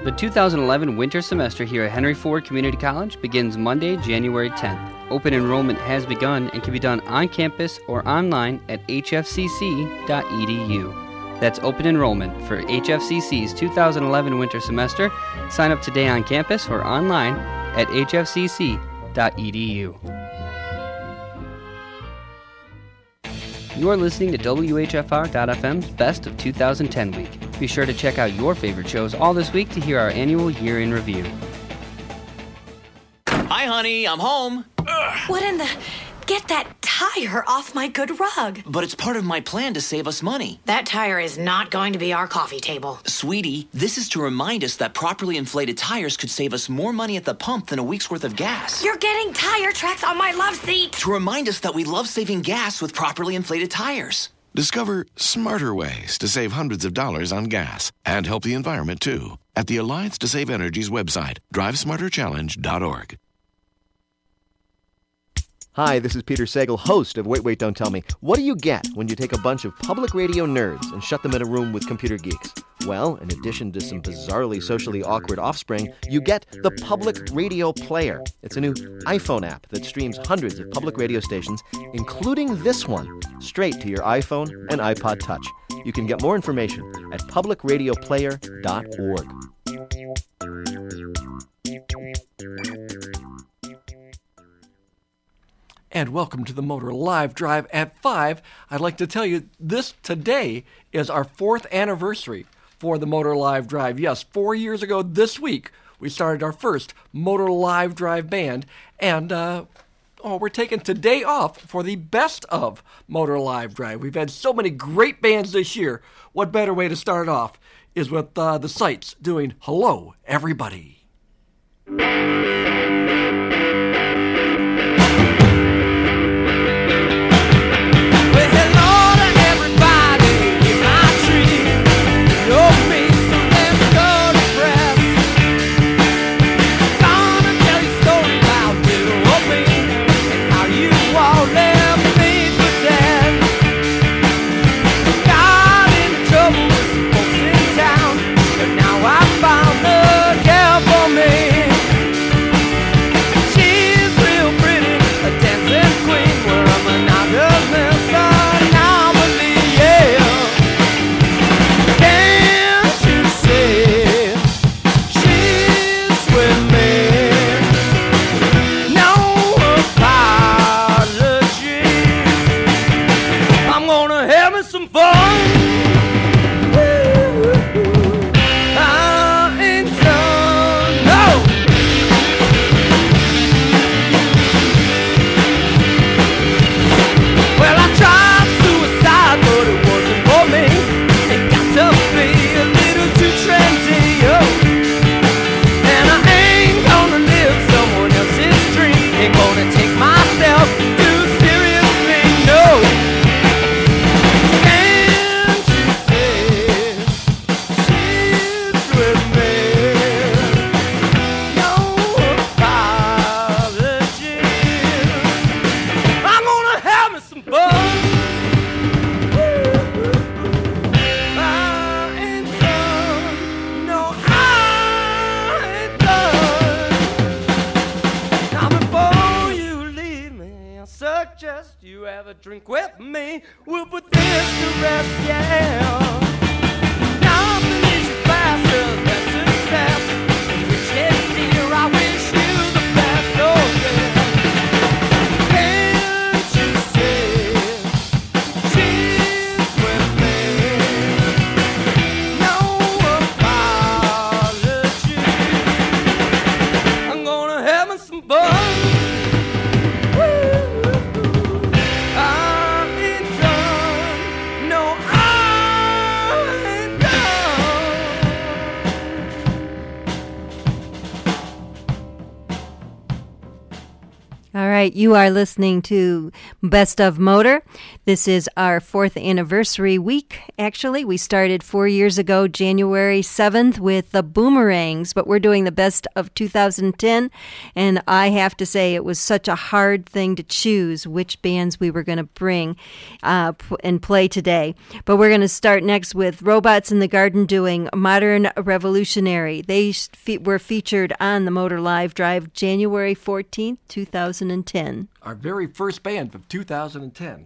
The 2011 winter semester here at Henry Ford Community College begins Monday, January 10th. Open enrollment has begun and can be done on campus or online at hfcc.edu. That's open enrollment for HFCC's 2011 winter semester. Sign up today on campus or online at hfcc.edu. You are listening to WHFR.FM's Best of 2010 Week. Be sure to check out your favorite shows all this week to hear our annual Year in Review. Hi, honey, I'm home. What in the... Get that tire off my good rug. But it's part of my plan to save us money. That tire is not going to be our coffee table. Sweetie, this is to remind us that properly inflated tires could save us more money at the pump than a week's worth of gas. You're getting tire tracks on my love seat. To remind us that we love saving gas with properly inflated tires. Discover smarter ways to save hundreds of dollars on gas and help the environment, too, at the Alliance to Save Energy's website, drivesmarterchallenge.org. Hi, this is Peter Sagal, host of Wait, Don't Tell Me. What do you get when you take a bunch of public radio nerds and shut them in a room with computer geeks? Well, in addition to some bizarrely socially awkward offspring, you get the Public Radio Player. It's a new iPhone app that streams hundreds of public radio stations, including this one, straight to your iPhone and iPod Touch. You can get more information at publicradioplayer.org. And welcome to the Motor Live Drive at 5. I'd like to tell you this today is our 4th anniversary for the Motor Live Drive. Yes, 4 years ago this week, we started our first Motor Live Drive band. And we're taking today off for the best of Motor Live Drive. We've had so many great bands this year. What better way to start off is with the Sights doing Hello, Everybody. Drink with me, we'll put this to rest, yeah. Nothing is faster than success. Which is dear, I wish you the best, oh yeah. Can't you see she's with me? No apology. I'm gonna have me some fun. right, you are listening to Best of Motor. This is our 4th anniversary week, actually. We started 4 years ago, January 7th, with the Boomerangs, but we're doing the Best of 2010, and I have to say it was such a hard thing to choose which bands we were going to bring and play today. But we're going to start next with Robots in the Garden doing Modern Revolutionary. They were featured on the Motor Live Drive January 14th, 2010. Our very first band of 2010.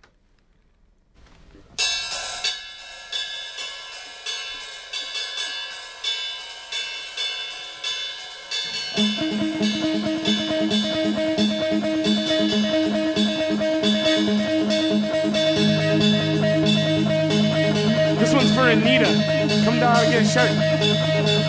This one's for Anita. Come down and get a shirt.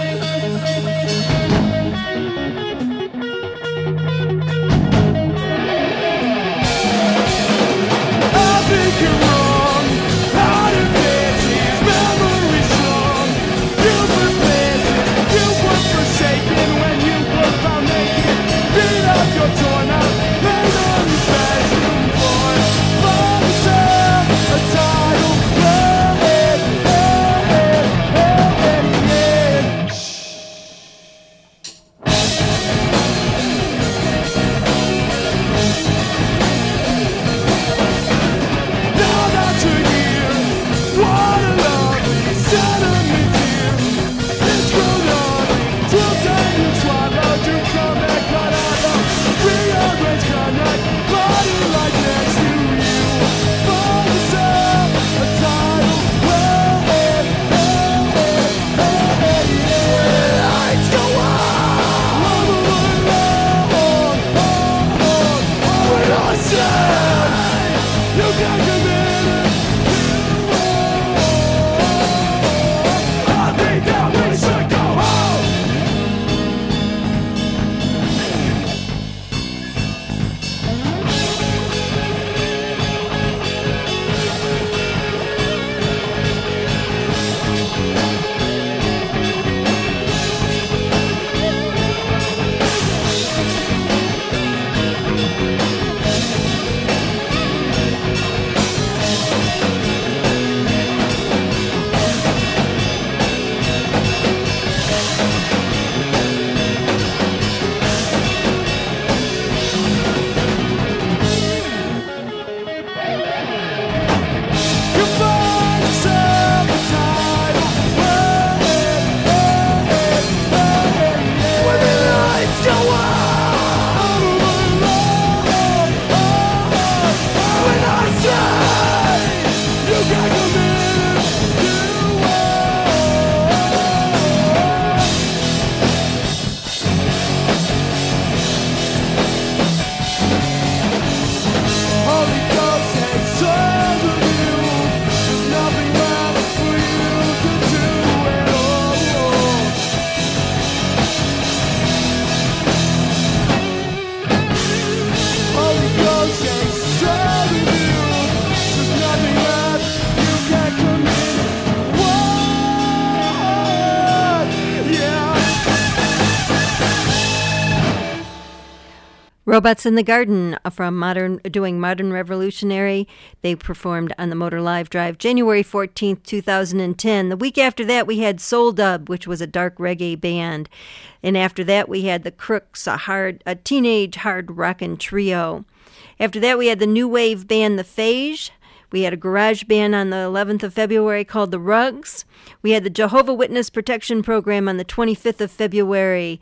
Robots in the Garden from doing Modern Revolutionary. They performed on the Motor Live Drive January 14th, 2010. The week after that, we had Soul Dub, which was a dark reggae band. And after that, we had the Crooks, a teenage hard rockin' trio. After that, we had the new wave band The Phage. We had a garage band on the 11th of February called The Rugs. We had the Jehovah Witness Protection Program on the 25th of February.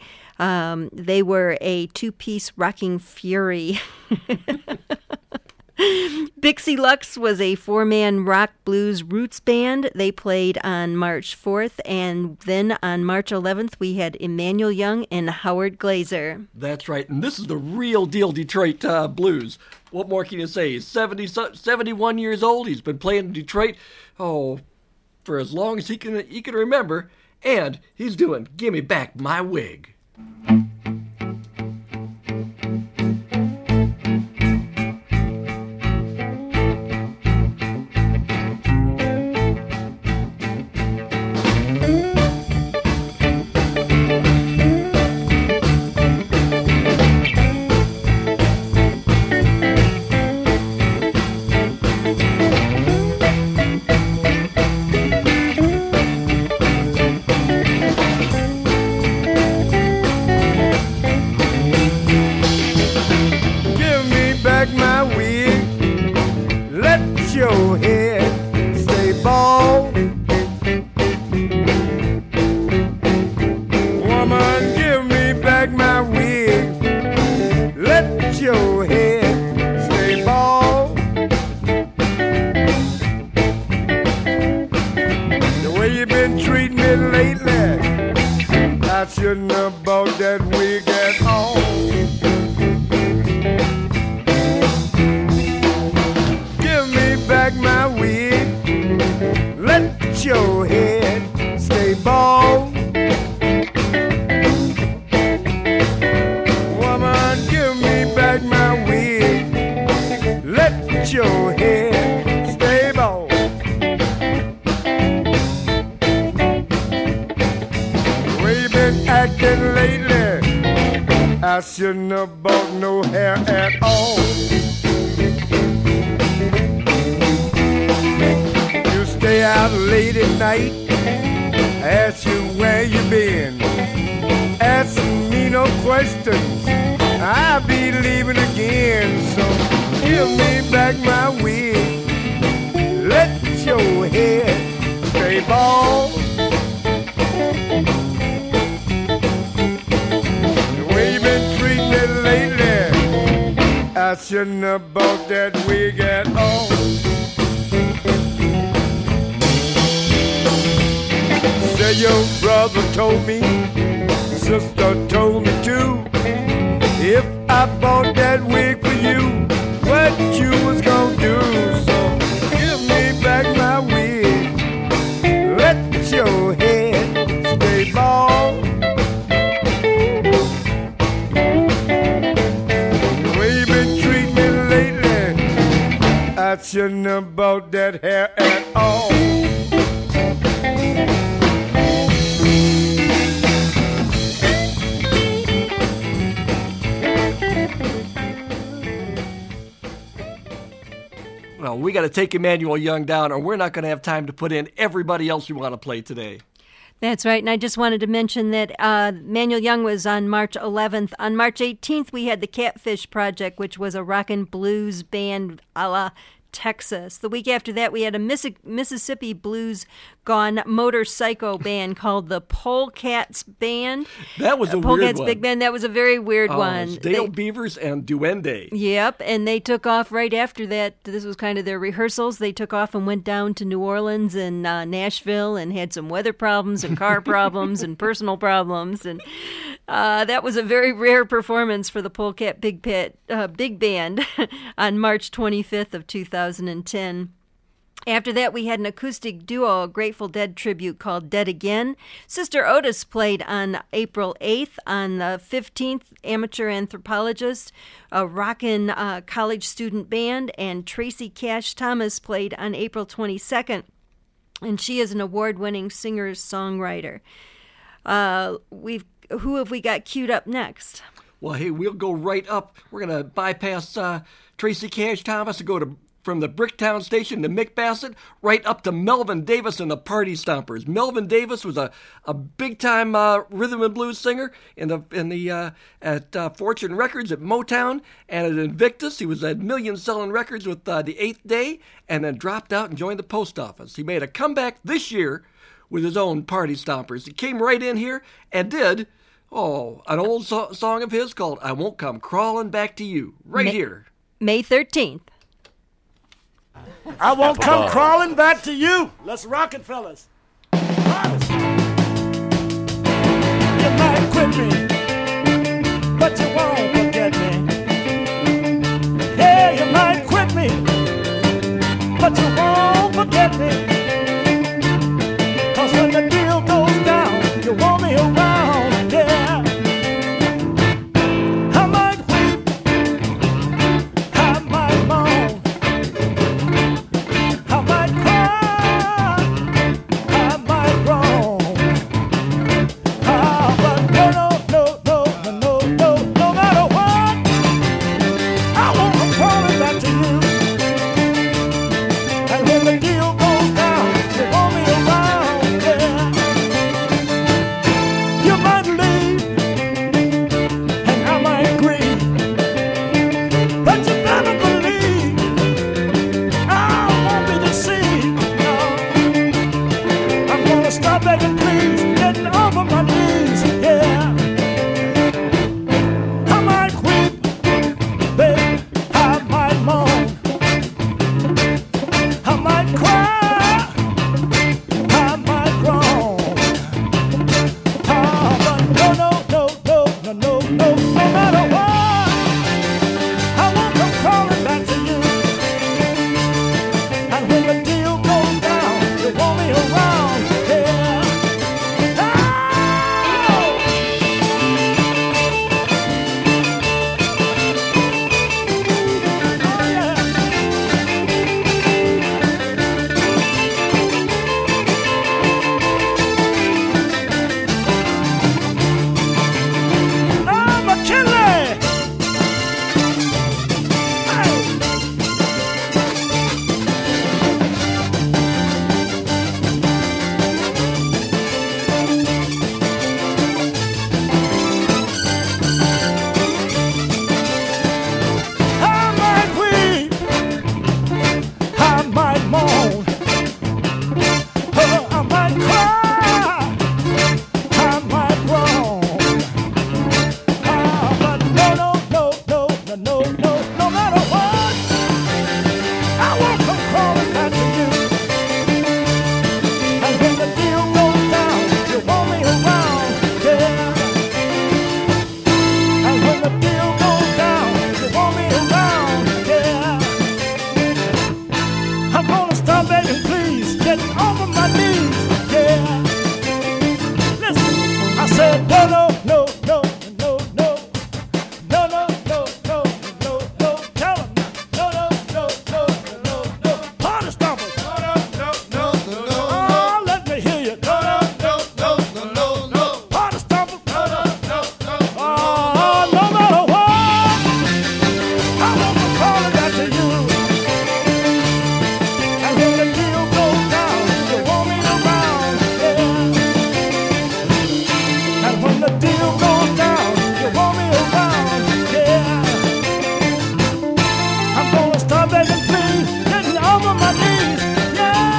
They were a two-piece rocking fury. Bixie Lux was a four-man rock blues roots band. They played on March 4th, and then on March 11th, we had Emmanuel Young and Howard Glazer. That's right, and this is the real deal Detroit blues. What more can you say? He's 71 years old. He's been playing in Detroit, for as long as he can remember, and he's doing Gimme Back My Wig. your head stay bald. Woman, give me back my wig. Let your head stay bald. The way you been treating me lately, I shouldn't have bought that wig at all. Give me back my wig. Let your head stay bald. Woman, give me back my wig. Let your head stay bald. The way you been acting lately, I shouldn't have bought no hair at all. You stay out late at night, ask you where you been. Ask me no questions, I'll be leaving again. So give me back my wig. Let your head stay bald. The way you been treating me lately, I shouldn't have bought that wig at all. Say your brother told me, sister told me too, if I bought that wig for you, what you was gonna do. So give me back my wig. Let your head stay bald. The way you been treating me lately, I shouldn't have bought that hair at all. Well, we got to take Emmanuel Young down, or we're not going to have time to put in everybody else we want to play today. That's right, and I just wanted to mention that Manuel Young was on March 11th. On March 18th, we had the Catfish Project, which was a rock and blues band a la Texas. The week after that, we had a Mississippi blues gone motorcycle band called the Polecats Band. That was a weird Polecats one. Big Band. That was a very weird one. Dale Beavers and Duende. Yep, and they took off right after that. This was kind of their rehearsals. They took off and went down to New Orleans and Nashville and had some weather problems and car problems and personal problems. And that was a very rare performance for the Polecat Big Band on March 25th of 2010. After that, we had an acoustic duo, a Grateful Dead tribute called Dead Again. Sister Otis played on April 8th. On the 15th, Amateur Anthropologist, a rockin' college student band, and Tracy Cash Thomas played on April 22nd. And she is an award-winning singer-songwriter. Who have we got queued up next? Well, hey, we'll go right up. We're going to bypass Tracy Cash Thomas and go from the Bricktown station to Mick Bassett right up to Melvin Davis and the Party Stompers. Melvin Davis was a big-time rhythm and blues singer at Fortune Records at Motown and at Invictus. He was at million-selling records with The Eighth Day and then dropped out and joined the post office. He made a comeback this year with his own Party Stompers. He came right in here and did an old song of his called I Won't Come Crawling Back to You, here. May 13th. I won't come crawling back to you. Let's rock it, fellas. You might quit me, but you won't forget me. Yeah, you might quit me, but you won't forget me. 'Cause when the deal goes down, you want me around, yeah. I might weep, I might moan, I might cry, I might groan. But no matter what, I won't come crawling back to you. And when the deal goes down, I'm gonna stop begging, please, getting off of my knees, yeah. Listen, I said no, no, no, no, no, no, no, no, no, no, no, no. Tell 'em now, no, no, no, no, no, no. Party stompers, no, no, no, no, no. Oh, let me hear you, no, no, no, no, no, no. Party stompers, no, no, no, no. Oh, no matter what, I want to apologize to you. And when the deal goes down, you want me around, yeah. And when the deal goes down, you want me around, yeah. I'm gonna stop begging, please, getting off of my knees, yeah.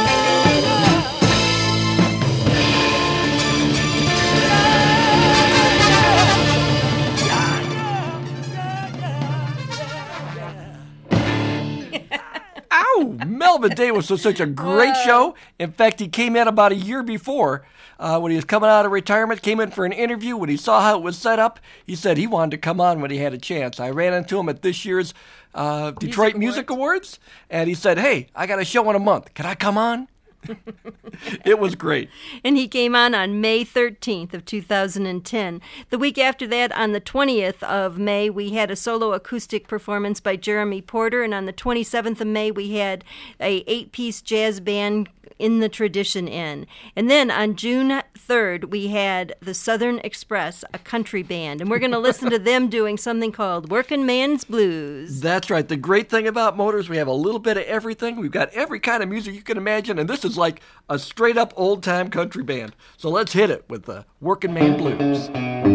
Ow! Melvin Davis was such a great show. In fact, he came in about a year before when he was coming out of retirement, came in for an interview. When he saw how it was set up, he said he wanted to come on when he had a chance. I ran into him at this year's Detroit Music Awards, and he said, hey, I got a show in a month. Can I come on? It was great. And he came on May 13th of 2010. The week after that, on the 20th of May, we had a solo acoustic performance by Jeremy Porter, and on the 27th of May, we had a 8-piece jazz band in the Tradition Inn. And then on June 3rd, we had the Southern Express, a country band, and we're going to listen to them doing something called Working Man's Blues. That's right. The great thing about Motors, we have a little bit of everything. We've got every kind of music you can imagine, and this is like a straight-up old-time country band. So let's hit it with the Working Man Blues.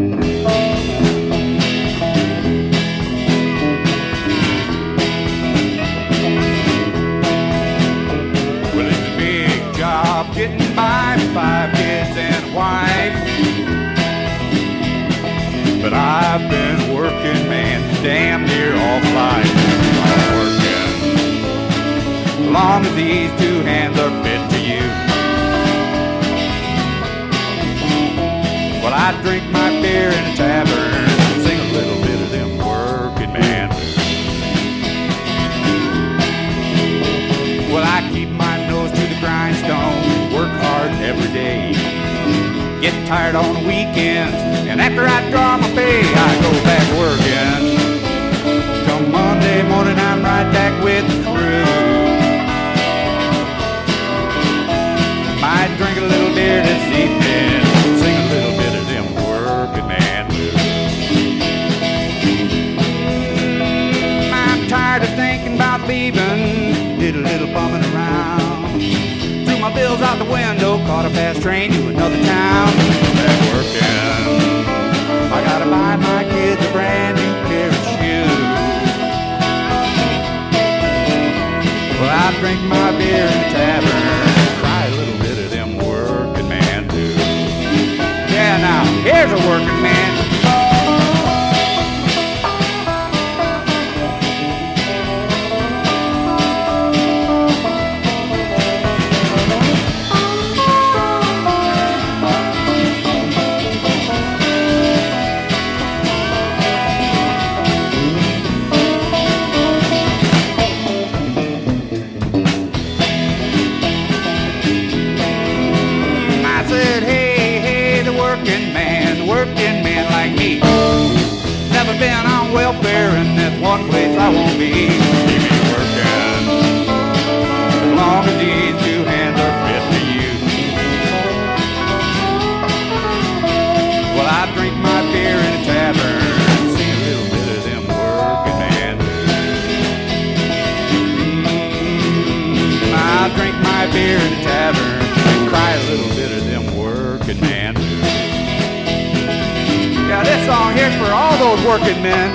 Well, it's a big job getting by with 5 kids and a wife. But I've been working, man, damn near all life. I'm working, as long as these 2 hands are fit to use. Well, I drink my beer in a tavern and sing a little bit of them working man blues. Well, I keep my nose to the grindstone, work hard every day. Get tired on the weekends, and after I draw my pay, I go back working. Come Monday morning, I'm right back with the crew. Might drink a little beer this evening, sing a little bit of them working man blues. I'm tired of thinking about leaving, did a little bumming around. Threw my bills out the window, caught a fast train to another town. Back working, I gotta buy my kids a brand new pair of shoes. Well, I drink my beer in the tavern, cry a little bit of them working man blues. Yeah, now, here's a working man. Never been on welfare, and that's one place I won't be. Keep me working, as long as these 2 hands are fit to use. Well, I drink my beer in a tavern, see a little bit of them working man blues. I drink my beer in a tavern and cry a little bit of them working man blues. Yeah, this song here's for all those working men.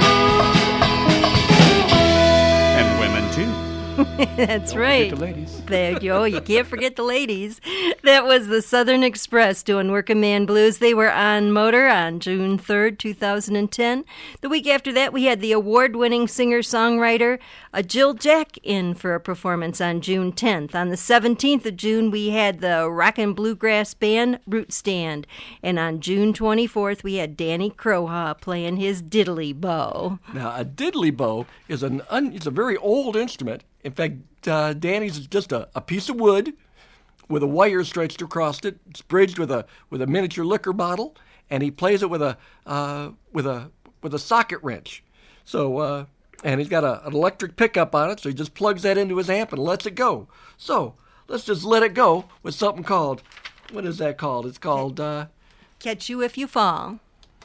And women, too. That's Don't right. forget the ladies. There you go. You can't forget the ladies. That was the Southern Express doing Working Man Blues. They were on Motor on June 3rd, 2010. The week after that, we had the award-winning singer-songwriter Jill Jack in for a performance on June 10th. On the 17th of June, we had the Rockin' Bluegrass Band Root Stand. And on June 24th, we had Danny Crowhaw playing his diddly bow. Now, a diddly bow is it's a very old instrument. In fact, Danny's is just a piece of wood with a wire stretched across it. It's bridged with a miniature liquor bottle, and he plays it with a socket wrench. So and he's got an electric pickup on it, so he just plugs that into his amp and lets it go. So let's just let it go with something called, what is that called? It's called Catch You If You Fall.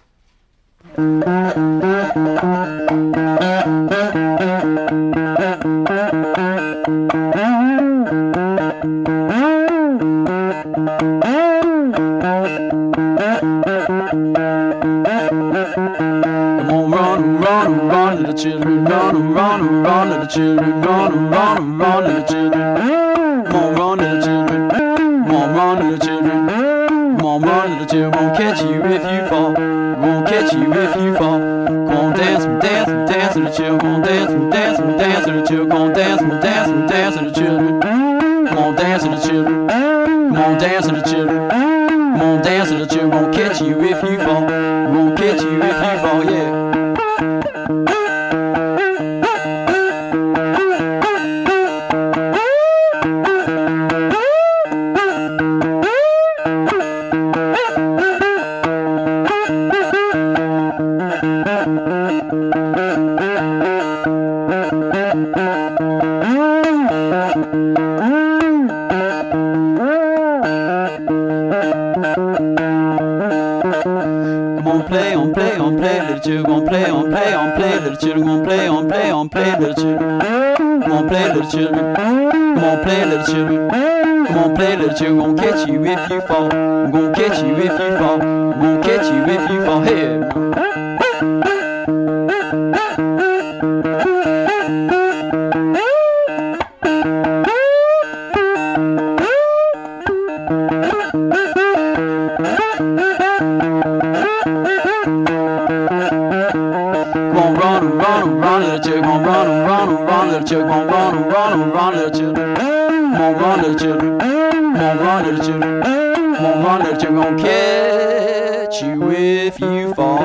Run, little children, run, little children, run, little children. Come on, run, little children. Come on, run, little children. Come on, run, little children. Won't catch you if you fall. Won't catch you if you fall. Come on, dance, little children. Come on, dance, little children. Come on, dance, little children. Come on, dance, little children. Come on, dance, little children. Come on, dance, little children. Won't catch you if you fall. Won't catch you if you fall. Yeah. Little children, come on, play, little children. Come on, play, little children. Come on, play, little children. Come on, play, little children. I'm gonna catch you if you fall. I'm gonna catch you if you fall. I'm gonna catch you if you fall. Hey. Run, little children, run, little children, run, little children. Come on, run, little children. Come on, run, little children. Come on, run, little children. Gonna catch you if you fall.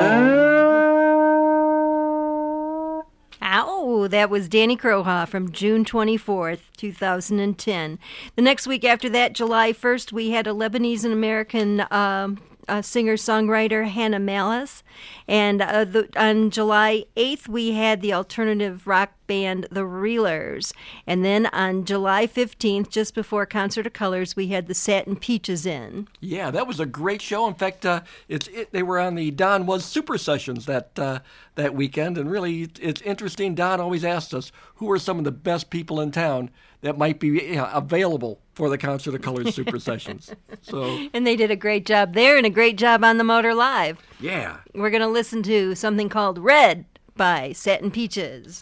Ow, that was Danny Croha from June 24th, 2010. The next week after that, July 1st, we had a Lebanese and American singer-songwriter Hannah Malice. And on July 8th, we had the alternative rock band The Reelers. And then on July 15th, just before Concert of Colors, we had the Satin Peaches in. Yeah, that was a great show. In fact, they were on the Don Was Super Sessions that weekend. And really, it's interesting. Don always asked us, who are some of the best people in town that might be available for the Concert of Colors Super Sessions. And they did a great job there and a great job on the Motor Live. Yeah. We're going to listen to something called Red by Satin Peaches.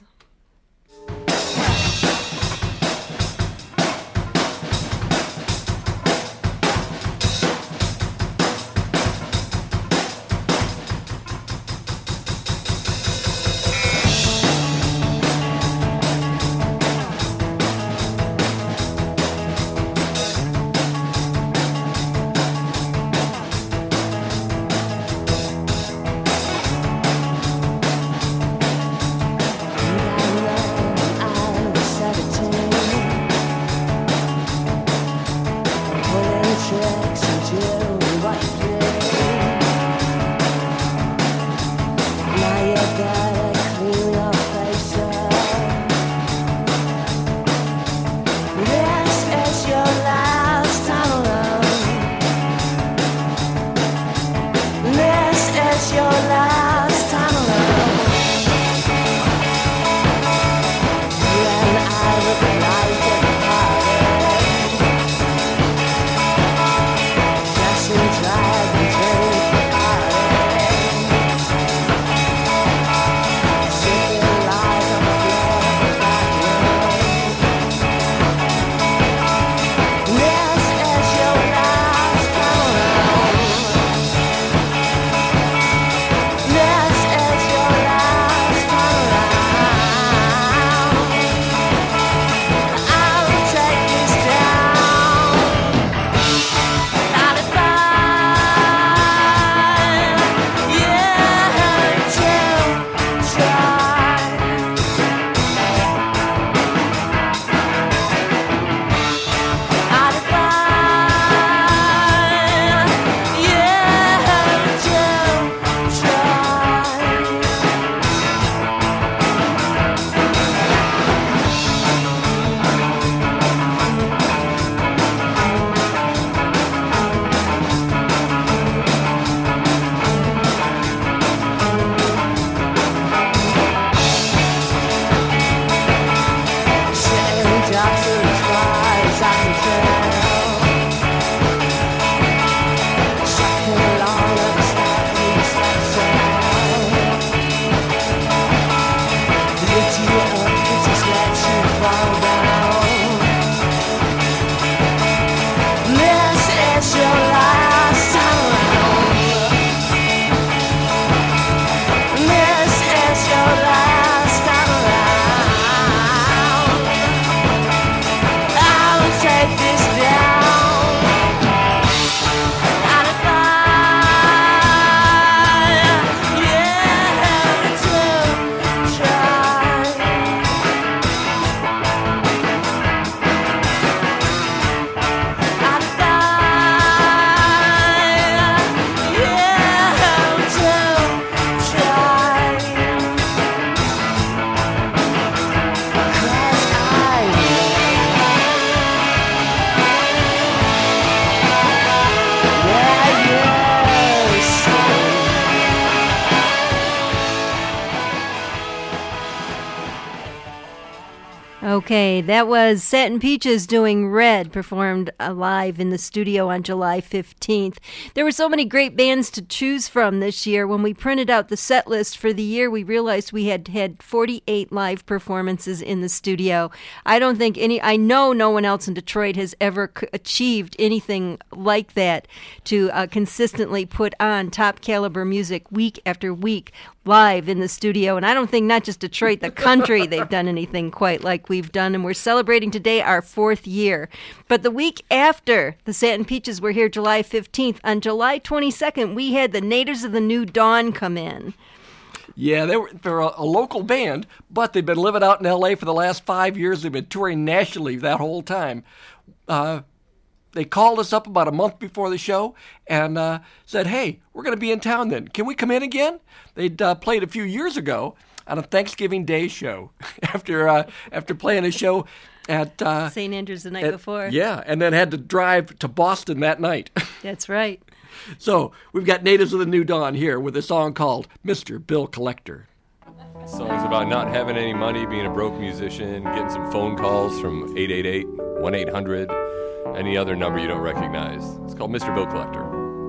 Okay, that was Satin Peaches doing Red, performed live in the studio on July 15th. There were so many great bands to choose from this year. When we printed out the set list for the year, we realized we had 48 live performances in the studio. I know no one else in Detroit has ever achieved anything like that, to consistently put on top caliber music week after week live in the studio. And I don't think not just Detroit, the country, they've done anything quite like we've done. And we're celebrating today our 4th year. But the week after the Satin Peaches were here, July 15th, on July 22nd, we had the Natives of the New Dawn come in. Yeah, they're a local band, but they've been living out in L.A. for the last 5 years. They've been touring nationally that whole time. They called us up about a month before the show and said, hey, we're going to be in town then. Can we come in again? They'd played a few years ago on a Thanksgiving Day show after playing a show at St. Andrews the night before. Yeah, and then had to drive to Boston that night. That's right. So we've got Natives of the New Dawn here with a song called Mr. Bill Collector. The song's about not having any money, being a broke musician, getting some phone calls from 888-1800, any other number you don't recognize. It's called Mr. Bill Collector.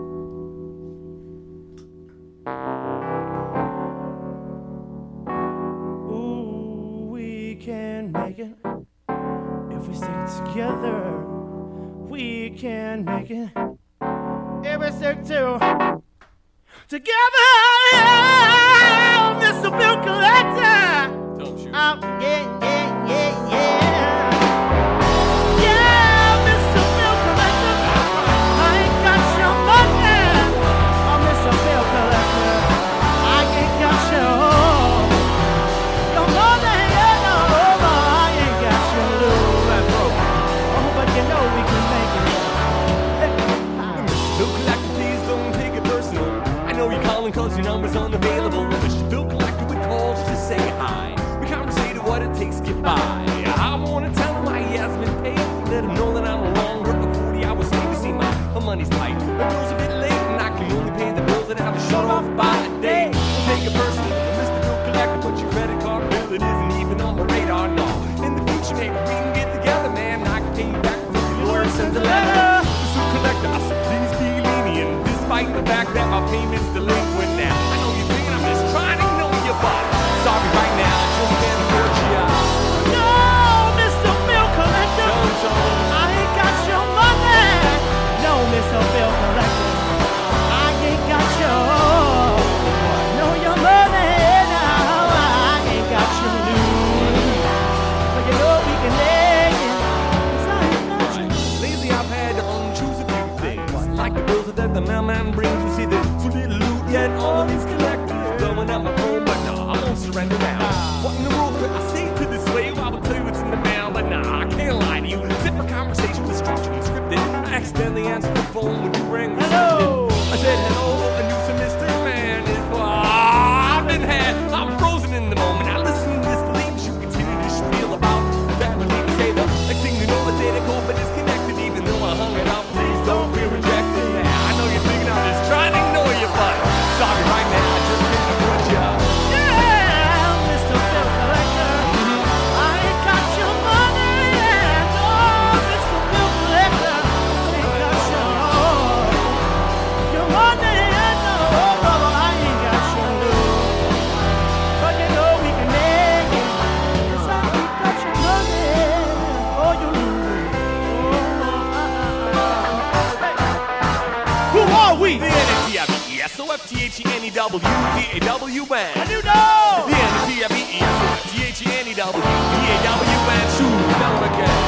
Ooh, we can make it if we stick together. We can make it if we stick together. Mr. Bill Collector. Don't shoot. Yeah. Cause your number's unavailable. Mr. Bill Collector would call just to say hi. We conversate what it takes to get by. I wanna tell him why he hasn't been paid. Let him know that I'm no longer a 40-hour slave. You see, my money's tight. The bill's a bit late, and I can only pay the bills and have to shut off by a day. Take it personal, Mr. Bill Collector, but your credit card bill, it isn't even on my radar, no. In the future, maybe we can get together, man. I can pay you back for your lawyer sends a letter. Mr. Collector, I said, please be lenient, despite the fact that my payment's delinquent. Sorry right now, I just can't afford you. No, Mr. Bill Collector, I ain't got your money. No, Mr. Bill Collector, I ain't got your money. No, I ain't got your loot. But you know we can make it, 'cause I ain't got your loot. Lately I've had to unchoose a few things, like the bills that the mailman brings. You see, there's so little loot, yet all of these collectors blowing up my phone, but no, I won't surrender now. What in the world could I say to this slave? I will tell you what's in the mail, but nah, I can't lie to you. Zipper conversation was structured and scripted. I accidentally answered the phone when you rang. Hello! I said hello, I knew some Mr. Man. I've been had. I'm frozen in the moment. I listen to this believe you continue to spiel about that. But even say the next thing you know, I did it go, but disconnected. Even though I hung it up, please don't be rejected. Now I know you're thinking I'm just trying to ignore you, but sorry right now, I just can't afford you. S-O-F-T-H-E-N-E-W-D-A-W-N. I do know! The N-T-F-E-S-O-F-T-H-E-N-E-W-D-A-W-N. Shoot, tell them again.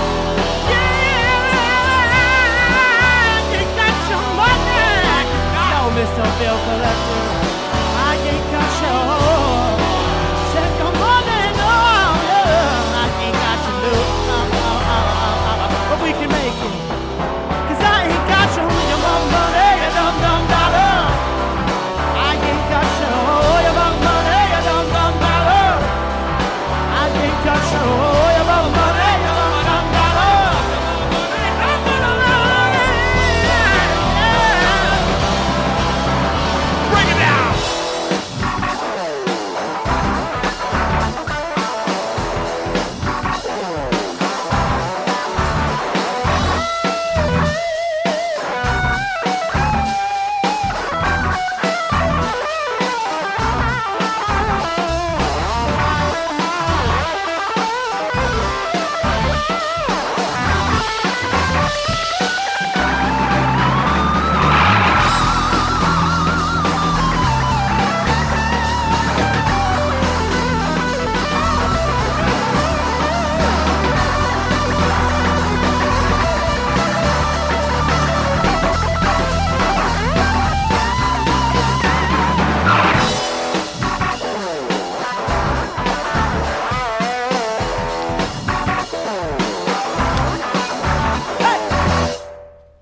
Yeah! You got your money! No, Mr. Bill Collector, I ain't got your... Said your money, no! I ain't got your loot. But we can make it. 'Cause I ain't got your money, you dumb dollar. I ain't got your money, you dumb dollar. I ain't got your money, you dumb dollar.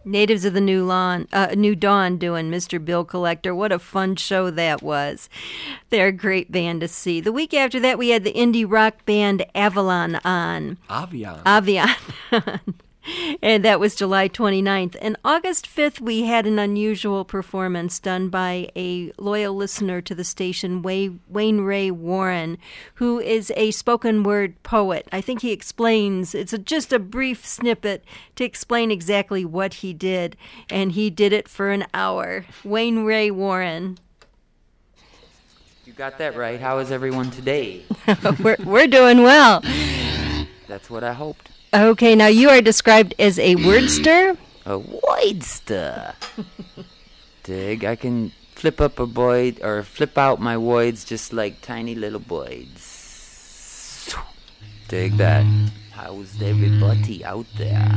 Natives of the New Dawn doing Mr. Bill Collector. What a fun show that was. They're a great band to see. The week after that, we had the indie rock band Avalon on. Avion. And that was July 29th. And August 5th, we had an unusual performance done by a loyal listener to the station, Wayne Ray Warren, who is a spoken word poet. I think he explains, it's just a brief snippet to explain exactly what he did. And he did it for an hour. Wayne Ray Warren. You got that right. How is everyone today? We're doing well. That's what I hoped. Okay, now you are described as a wordster? A voidster. Dig, I can flip up a void or flip out my voids just like tiny little voids. Dig that. How's everybody out there?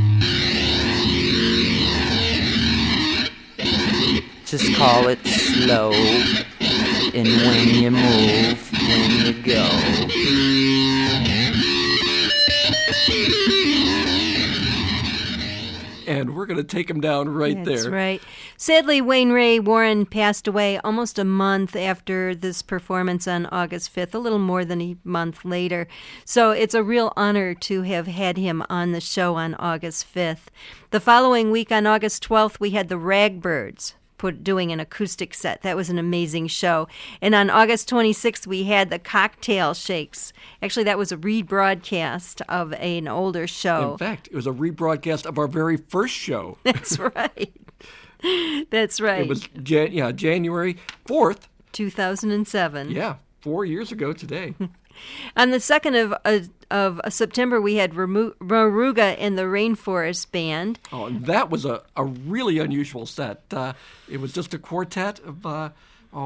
Just call it slow. And when you move, when you go. And we're going to take him down right there. That's right. Sadly, Wayne Ray Warren passed away almost a month after this performance on August 5th, a little more than a month later. So it's a real honor to have had him on the show on August 5th. The following week, on August 12th, we had the Ragbirds doing an acoustic set. That was an amazing show. And on August 26th, we had the Cocktail Shakes. Actually, that was a rebroadcast of an older show. In fact, it was a rebroadcast of our very first show. That's right. That's right. It was January 4th. 2007. Yeah, 4 years ago today. On the 2nd of September, we had Moruga and the Rainforest Band. Oh, and that was a really unusual set. It was just a quartet of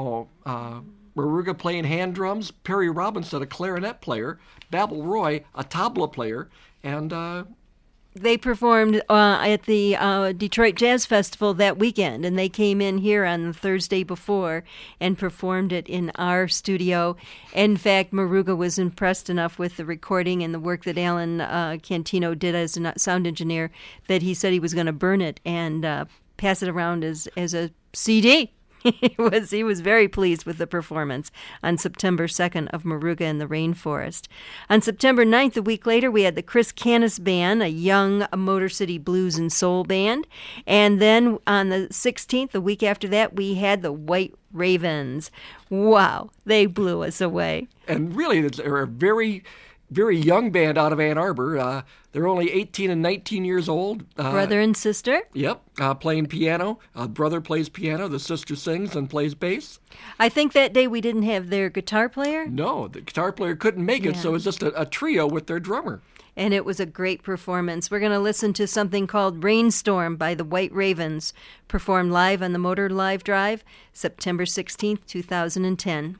Moruga playing hand drums, Perry Robinson, a clarinet player, Babel Roy, a tabla player, and... They performed at the Detroit Jazz Festival that weekend, and they came in here on the Thursday before and performed it in our studio. In fact, Moruga was impressed enough with the recording and the work that Alan Cantino did as a sound engineer that he said he was going to burn it and pass it around as a CD. He was very pleased with the performance on September 2nd of Moruga in the Rainforest. On September 9th, a week later, we had the Chris Canis Band, a young Motor City Blues and Soul band. And then on the 16th, a week after that, we had the White Ravens. Wow, they blew us away. And really, they're a very, very young band out of Ann Arbor. They're only 18 and 19 years old. Brother and sister? Yep, playing piano. Brother plays piano, the sister sings and plays bass. I think that day we didn't have their guitar player. No, the guitar player couldn't make it, so it was just a trio with their drummer. And it was a great performance. We're going to listen to something called Rainstorm by the White Ravens, performed live on the Motor Live Drive, September 16th, 2010.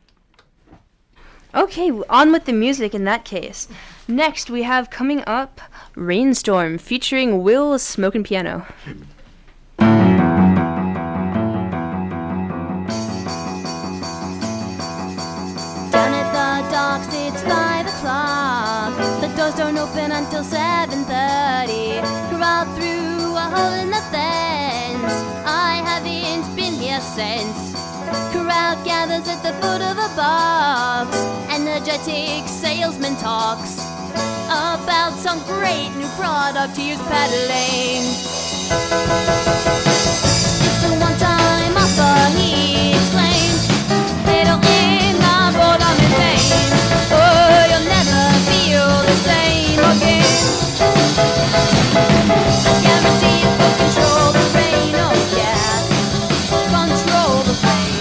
Okay, on with the music in that case. Next, we have coming up Rainstorm featuring Will Smokin' Piano. Down at the docks, it's 5 o'clock. The doors don't open until 7:30. Crawl through a hole in the fence. I haven't been here since. Crowd gathers at the foot of a box. Energetic salesman talks about some great new product he's peddling. It's a one-time offer, he exclaimed. It'll end our boredom and pain. Oh, you'll never feel the same again. I guarantee it will control the rain, oh yeah. Control the rain.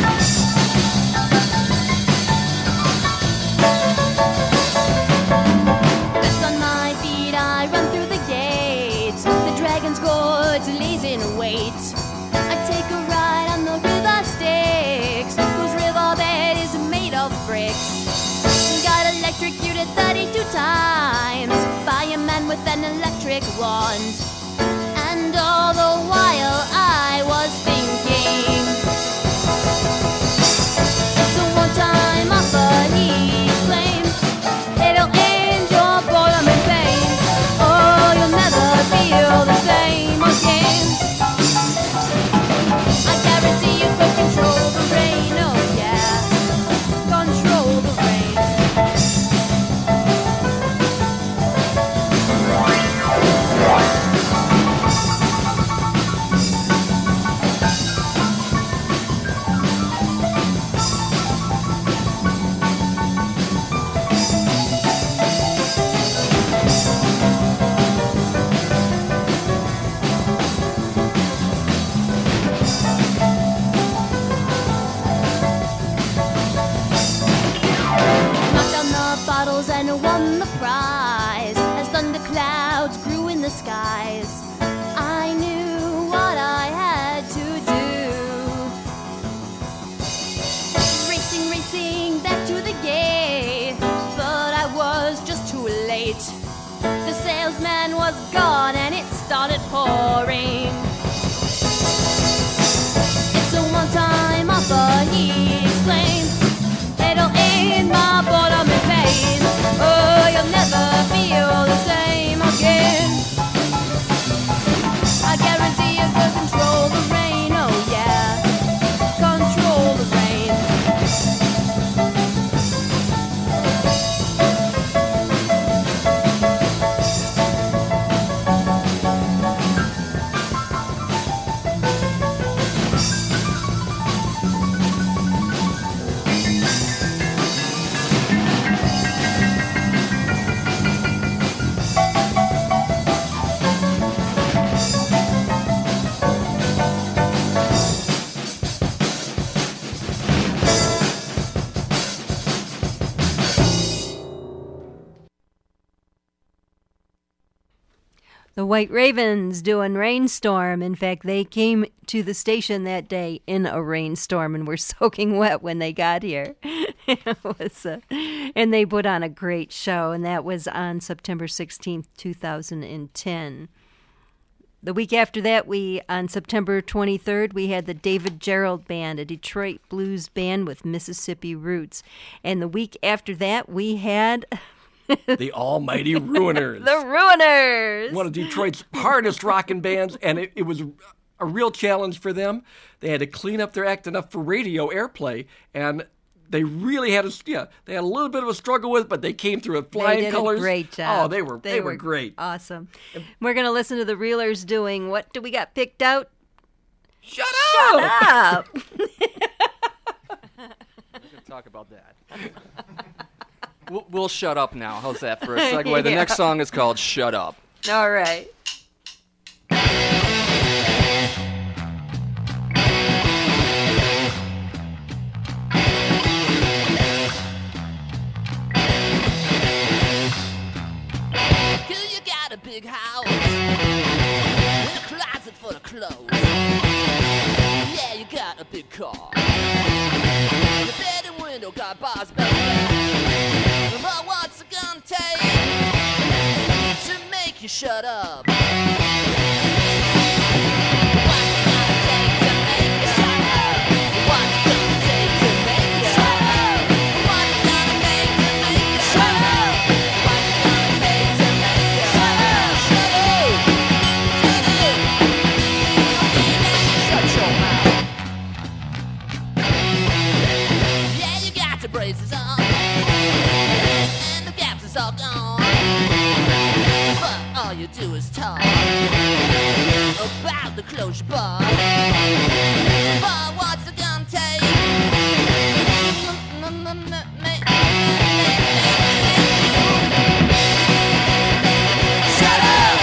Fast on my feet, I run through the gates. The dragon's gorge lays in wait. I take a ride on the river Styx, whose riverbed is made of bricks. Got electrocuted 32 times by a man with an electric wand. And all the while I was thinking, it's a one-time offer, he claimed. It'll end your boredom and pain. Oh, you'll never feel the same again. White Ravens doing Rainstorm. In fact, they came to the station that day in a rainstorm and were soaking wet when they got here. And they put on a great show, and that was on September 16th, 2010. The week after that, on September 23rd, we had the David Gerald Band, a Detroit blues band with Mississippi roots. And the week after that, we had... the Almighty Ruiners. The Ruiners! One of Detroit's hardest rockin' bands, and it was a real challenge for them. They had to clean up their act enough for radio airplay, and they really had they had a little bit of a struggle with it, but they came through with flying colors. They did a great job. Oh, they were great. Awesome. We're going to listen to the Reelers doing, what do we got picked out? Shut up! We're going to talk about that. We'll shut up now. How's that for a segue? The next song is called Shut Up. All right. Big house with a closet full of clothes. Yeah, you got a big car. Your bed and window got bars, baby. But what's it gonna take to make you shut up? Braces on, and the gaps is all gone. But all you do is talk about the closure bar. But what's it gonna take? Shut up!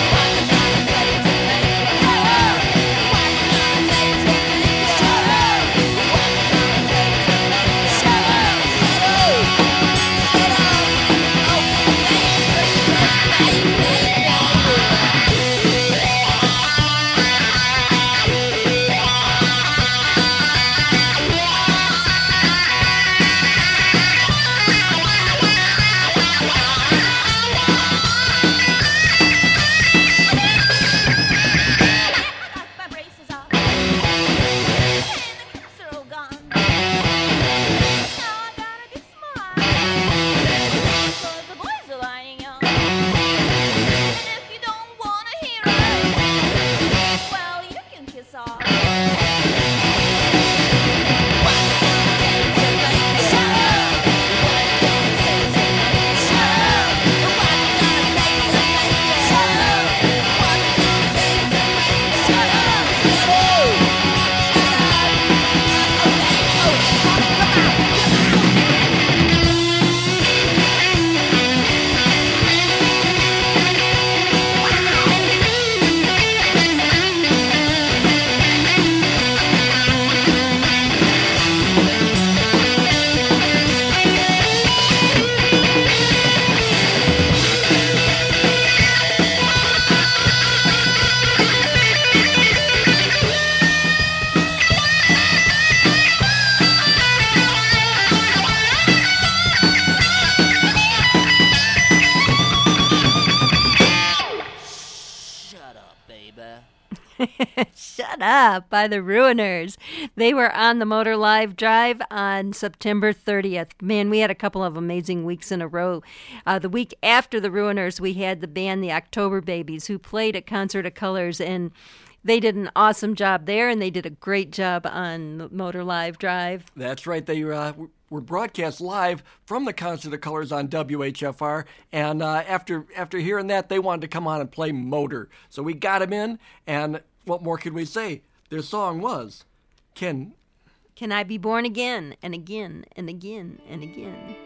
Shut Up by the Ruiners. They were on the Motor Live Drive on September 30th. Man, we had a couple of amazing weeks in a row. The week after the Ruiners, we had the band The October Babies, who played at Concert of Colors, and they did an awesome job there, and they did a great job on the Motor Live Drive. That's right. They were broadcast live from the Concert of Colors on WHFR, and after hearing that, they wanted to come on and play Motor. So we got them in, and what more could we say? Their song was, Can I Be Born Again, and again, and again, and again.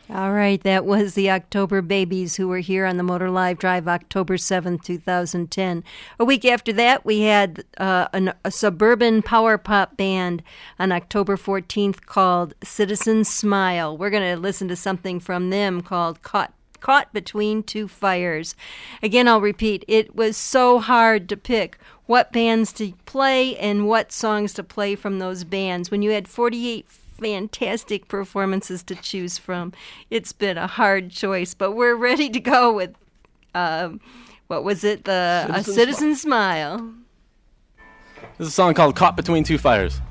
All right, that was the October Babies, who were here on the Motor Live Drive October 7th, 2010. A week after that, we had a suburban power pop band on October 14th called Citizen Smile. We're going to listen to something from them called Caught Between Two Fires. Again, I'll repeat, it was so hard to pick what bands to play and what songs to play from those bands. When you had 48 fantastic performances to choose from, it's been a hard choice, but we're ready to go with what was it, the Citizen Smile. This is a song called Caught Between Two Fires.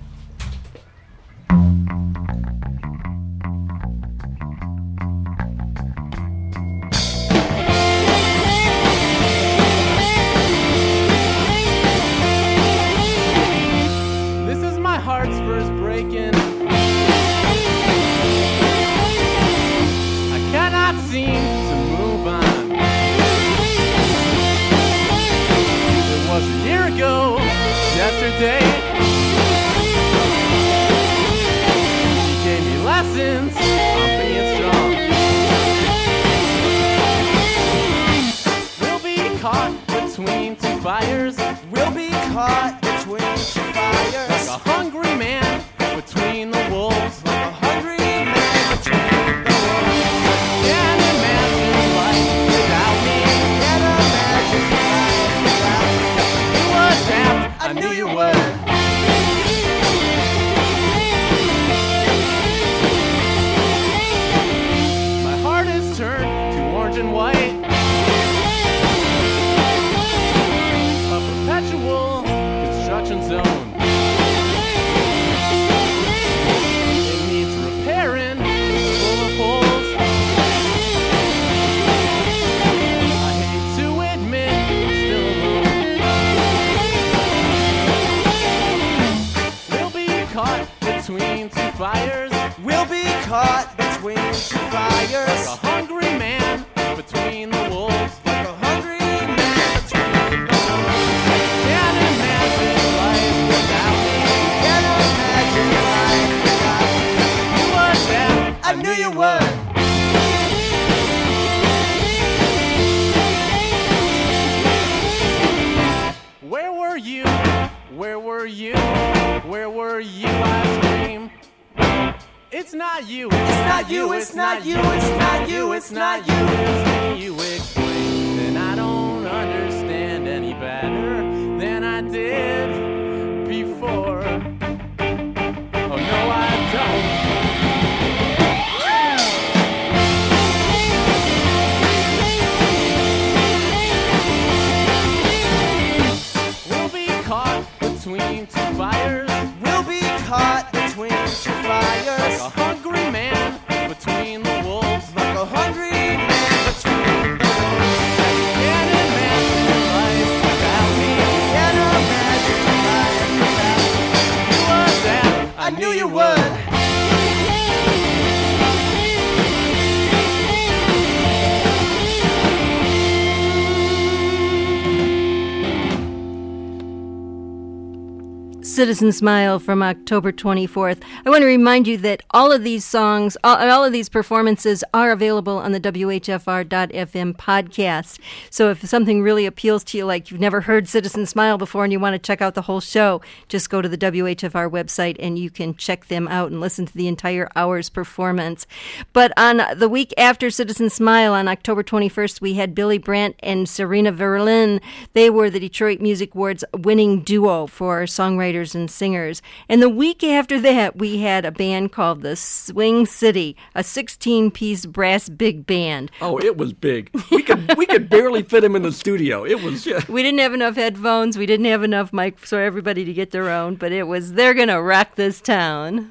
This is my heart's first breaking. Seem to move on. It was a year ago, yesterday. She gave me lessons on being strong. We'll be caught between two fires. We'll be caught between two fires. Like a hungry man between the wolves. Like a hungry man between the wolves. Can't imagine life without me. Can't imagine life without me. You adapt, I knew you would. My heart is turned to orange and white. A perpetual construction zone. It needs repairing, full of holes. I hate to admit I'm still alone. We'll be caught between two fires. We'll be caught between two fires. Like a hungry man between the wolves. Like a hungry man between the wolves. Can't imagine life without me. Can't imagine life without me. You were there, I knew you would. Where were you? Where were you? Where were you last dream? It's not you. It's not you. It's not you. It's not you. It's not you. It's me you explain. Then I don't understand any better than I did before. Oh no, I don't. We'll be caught between two fires. We'll be caught between two fires. Like a hungry man between the wolves. Like a hungry man between the wolves. Can't imagine life without me. Can't imagine life without me. You were there, I knew you would. Citizen Smile from October 24th. I want to remind you that all of these songs, all of these performances are available on the WHFR.FM podcast. So if something really appeals to you, like you've never heard Citizen Smile before and you want to check out the whole show, just go to the WHFR website and you can check them out and listen to the entire hour's performance. But on the week after Citizen Smile, on October 21st, we had Billy Brandt and Serena Verlin. They were the Detroit Music Awards winning duo for songwriters and singers. And the week after that, we had a band called the Swing City, a 16-piece brass big band. Oh, it was big. We could barely fit him in the studio. It was. We didn't have enough headphones. We didn't have enough mics for everybody to get their own. But it was, they're gonna rock this town.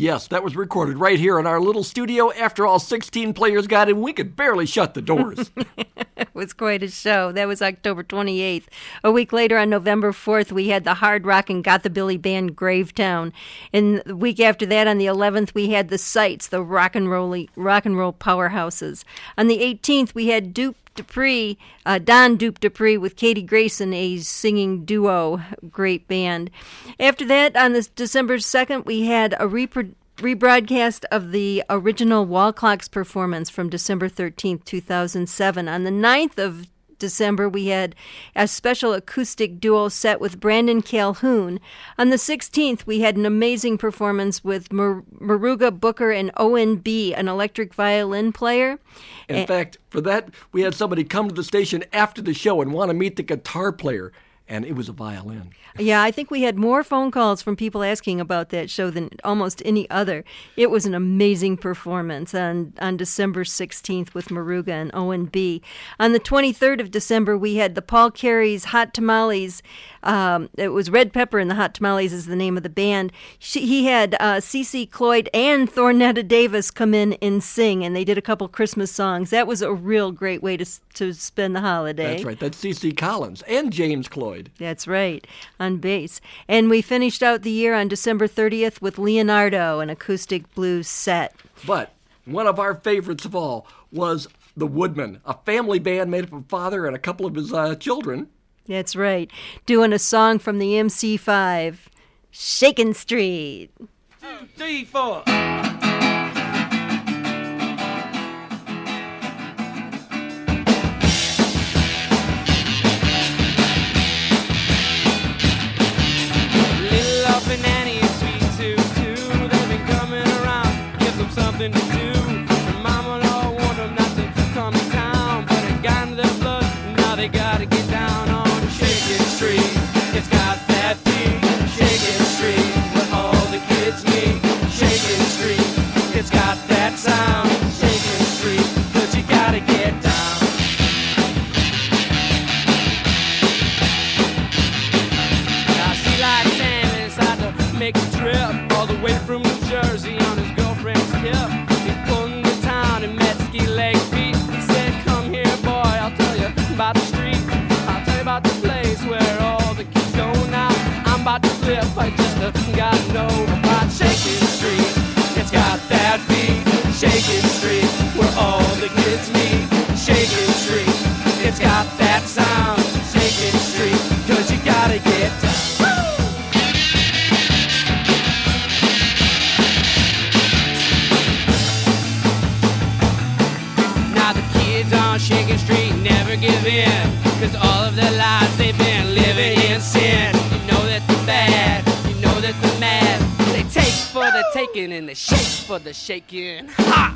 Yes, that was recorded right here in our little studio. After all 16 players got in, we could barely shut the doors. It was quite a show. That was October 28th. A week later, on November 4th, we had the hard rock and gothabilly band Gravetown. And the week after that, on the 11th, we had the Sights, the rock and roll powerhouses. On the 18th, we had Don Dupe Dupree with Katie Grayson, a singing duo, great band. After that, on this December 2nd, we had a rebroadcast of the original Wall Clocks performance from December 13th, 2007. On the 9th of December, we had a special acoustic duo set with Brandon Calhoun. On the 16th, we had an amazing performance with Maruga Booker and Owen B., an electric violin player. In fact, for that, we had somebody come to the station after the show and want to meet the guitar player, and it was a violin. Yeah, I think we had more phone calls from people asking about that show than almost any other. It was an amazing performance on December 16th with Maruga and Owen B. On the 23rd of December, we had the Paul Carey's Hot Tamales. It was Red Pepper and the Hot Tamales is the name of the band. He had CeCe Cloyd and Thornetta Davis come in and sing, and they did a couple Christmas songs. That was a real great way to spend the holiday. That's right. That's CeCe Collins and James Cloyd. That's right, on bass. And we finished out the year on December 30th with Leonardo, an acoustic blues set. But one of our favorites of all was the Woodmen, a family band made up of father and a couple of his children. That's right, doing a song from the MC5, Shakin' Street. 2, 3, 4. Something to do. And Mama Lord warned them not to come to town, but it got into their blood, and now they gotta get down on Shakin' Street. It's got that beat, Shakin' Street, where all the kids meet. Shakin' Street, it's got that sound, Shakin' Street, 'cause you gotta get down. Now she likes Sam and decided to make a trip all the way from New Jersey on his girlfriend's hip. He pulled into town and met Ski Leg Pete. He said, come here, boy, I'll tell you about the street. I'll tell you about the place where all the kids go now. I'm about to flip, I just gotta know about Shakin' Street. It's got that beat, Shakin' Street, where all the kids meet. Shakin' Street, it's got that sound, Shakin' Street, 'cause you gotta get down. Shakin' Street, never give in, 'cause all of their lives they've been living in sin. You know that they're bad, you know that they're mad. They take for the taking and they shake for the shaking. Ha!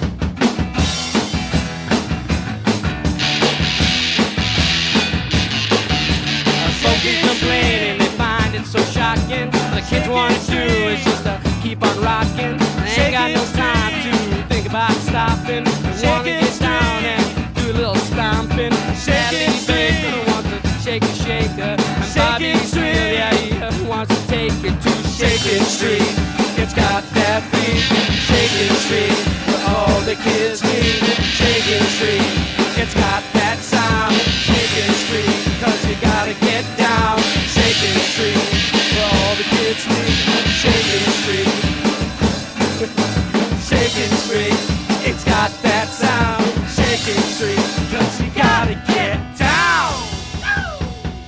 Folks complaining, they find it so shocking. All the kids want to do is just to keep on rocking. They ain't got no time to think about stopping. They want to get down and do a little stomping. Shakin' Street wants to shake a shaker. And Bobby Street, yeah, he wants to take it to Shakin' Street. It's got that beat, Shakin' Street, where all the kids meet. Shakin' Street, it's got that sound. Shakin' Street, 'cause you gotta get down. Shakin' Street, where all the kids meet. Shakin' Street, Shakin' Street, it's got that sound. Shakin' Street.